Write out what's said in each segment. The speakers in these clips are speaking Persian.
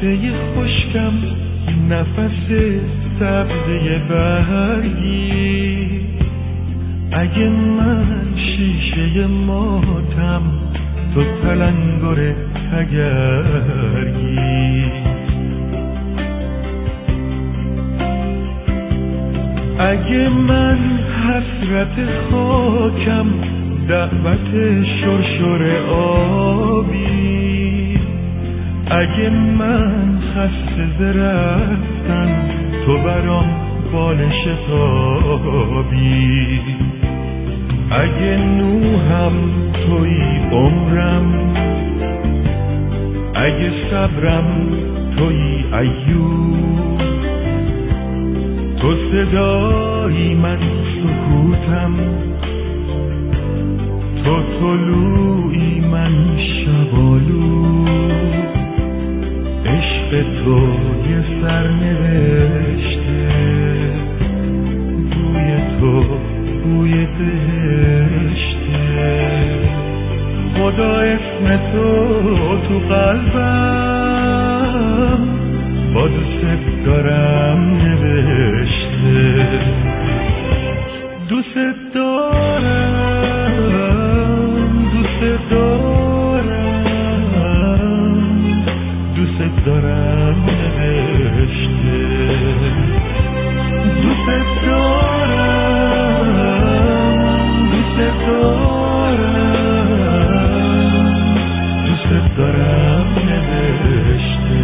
قصه خشکم، نفس سبزه برگی. اگه من شیشه ماتم، تو تلنگر تگرگی. اگه من حسرت خاکم، دعوت شرشر آبی. اگه من خسته ز رفتن، تو برام بال شتابی. اگه نوحم توی عمرم، اگه صبرم توی ایوب. تو صدایی من سکوتم، تو طلوعی من شبالو. عشق تو یه سرنوشته، بوی تو بوی بهشته. خدا اسم تو تو قلبم، با دوست دارم نوشته. دوست دارم، دوست دارم، دوست دارم نوشته. دوست دارم، دوست دارم، دوست دارم نوشته.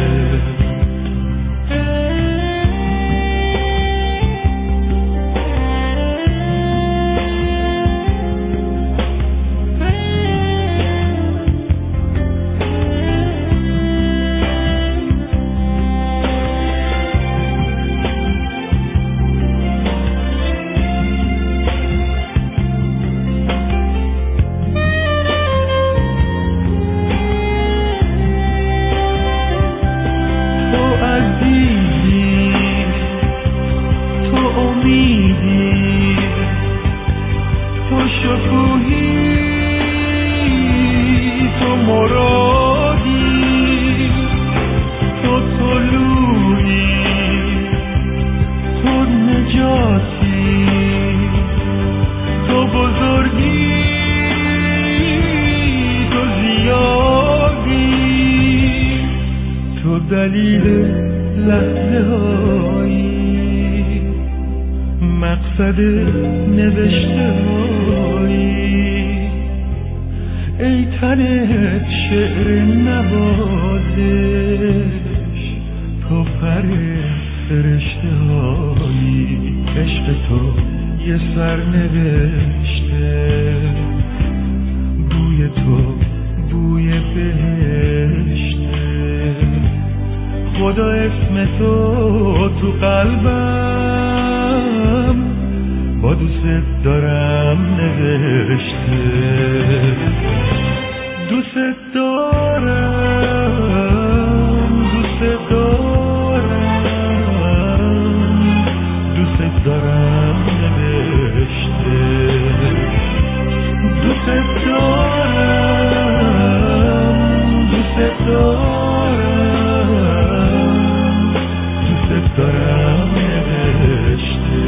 دلیل لحظه هایی، مقصد نوشته هایی. ای تنت شعر نوازش، تو پر فرشته هایی. عشق تو یه سرنوشته، بوی تو بوی بهشته. خدا اسم تو تو قلبم، با دوست دارم نوشته. دوست دارم، دوست دارم، دوست دارم نوشته. دوست دارم، دوست دارم، دوست دارم نوشته.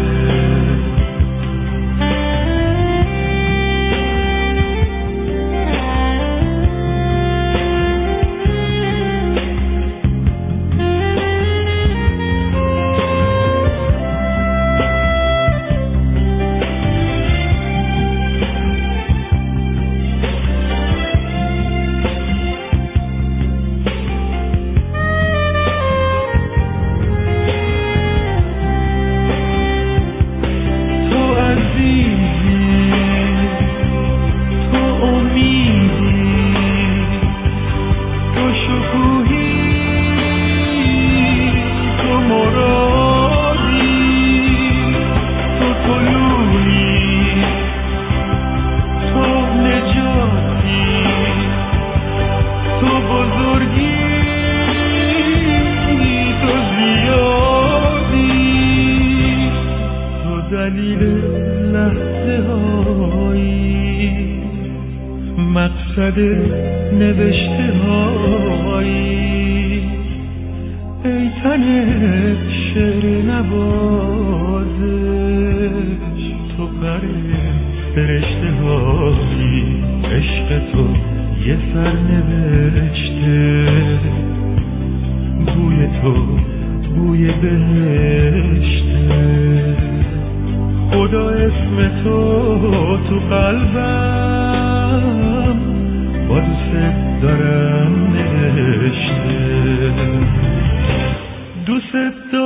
دلیل لحظه هایی، مقصد نوشته هایی. ای تن شعر نوازش، تو پر فرشته هایی، عشق تو یه سر نوشته، بوی تو بوی بهشته، خدا اسم تو تو قلبم با دوست دارم نوشته، دوست